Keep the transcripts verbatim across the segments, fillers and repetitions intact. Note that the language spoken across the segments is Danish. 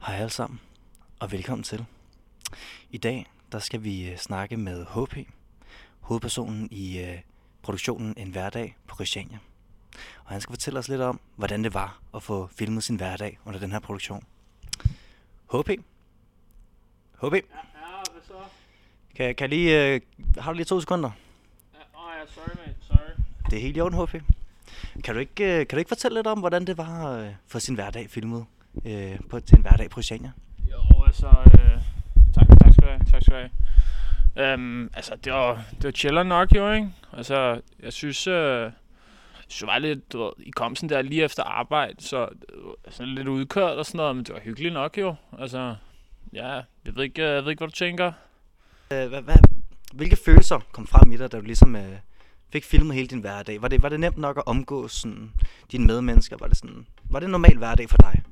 Hej alle sammen, og velkommen til. I dag der skal vi øh, snakke med H P, hovedpersonen i øh, produktionen En Hverdag på Christiania. Og han skal fortælle os lidt om, hvordan det var at få filmet sin hverdag under den her produktion. H P? H P? Ja, ja, hvad så? Kan, kan jeg lige, øh, har du lige to sekunder? Ja, åh oh, ja, sorry mate, sorry. Det er helt i orden, H P. Kan du ikke, øh, kan du ikke fortælle lidt om, hvordan det var øh, for sin hverdag filmet øh, på til En Hverdag på Christiania? Jo, altså, øh, tak, tak skal du have, tak skal du have. Øhm, altså, det var, det var chiller nok jo, ikke? Altså, jeg synes, øh, det var lidt, du ved, I kom sådan der lige efter arbejde, så sådan lidt udkørt og sådan noget, men det var hyggeligt nok jo. Altså, ja, jeg ved ikke, jeg ved ikke hvad du tænker. Øh, hvad, hvad, hvilke følelser kom frem i dig, da du ligesom øh, fik filmet hele din hverdag? Var det, var det nemt nok at omgås sådan, dine medmennesker? Var det, sådan, var det en normal hverdag for dig?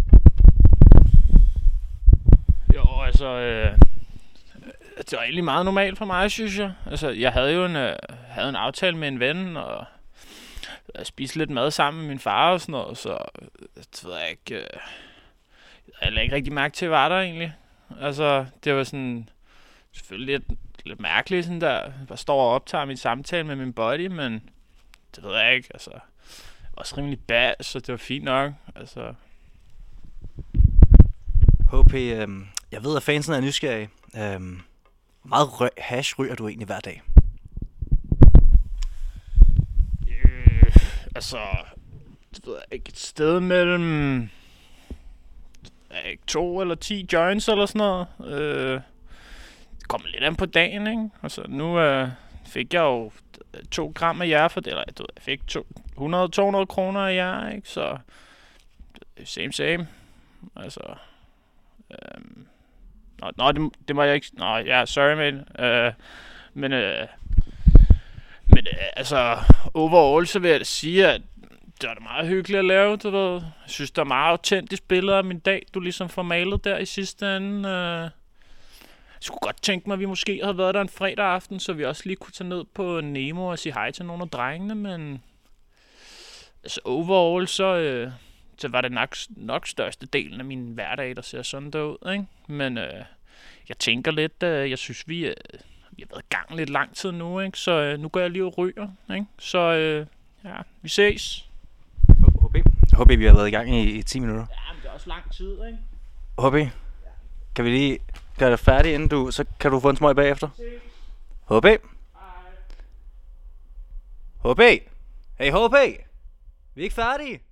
Jo, altså, øh, det var egentlig meget normalt for mig, synes jeg. Altså, jeg havde jo en, øh, havde en aftale med en ven, og jeg spiste lidt mad sammen med min far og sådan noget, så det ved jeg ikke, øh, jeg lagde ikke rigtig mærke til, hvad var der egentlig. Altså, det var sådan, selvfølgelig lidt, lidt mærkeligt sådan der, jeg står og optager min samtale med min buddy, men det ved jeg ikke, altså, også rimelig bad, så det var fint nok, altså. H P, øh, jeg ved, at fansen er nysgerrige. Øh, hvor meget rø- hash ryger du egentlig hver dag? Øh, altså, det ved jeg ikke, et sted mellem ikke, to eller ti joints eller sådan noget. Øh, det kommer lidt an på dagen, ikke? Altså, nu øh, fik jeg jo to gram af jer for det, eller jeg, ved, jeg fik hundrede til to hundrede kroner af jer, ikke? Så, same same. Altså, øhm, nå, nå det, det må jeg ikke, nå, ja, sorry mate. Øh, men, øh, men øh, altså, overall så vil jeg da sige, at det var da meget hyggeligt at lave, du ved. Jeg synes, der er meget autentisk billeder af min dag, du ligesom får malet der i sidste ende. Jeg skulle godt tænke mig, at vi måske havde været der en fredag aften, så vi også lige kunne tage ned på Nemo og sige hej til nogle af drengene, men altså overall, så, øh, så var det nok, nok største delen af min hverdag, der ser sådan der ud, ikke? Men øh, jeg tænker lidt, øh, jeg synes, vi, øh, vi har været i gang lidt lang tid nu, ikke? Så øh, nu går jeg lige og ryger, ikke? Så øh, ja, vi ses. H P? H P, vi har været i gang i, i ti minutter. Ja, men det er også lang tid, ikke? H P, kan vi lige gøre det færdigt, inden du, så kan du få en smøg bagefter? Ses. H P? Hej. H P? Hey H P! Vi er ikke færdige!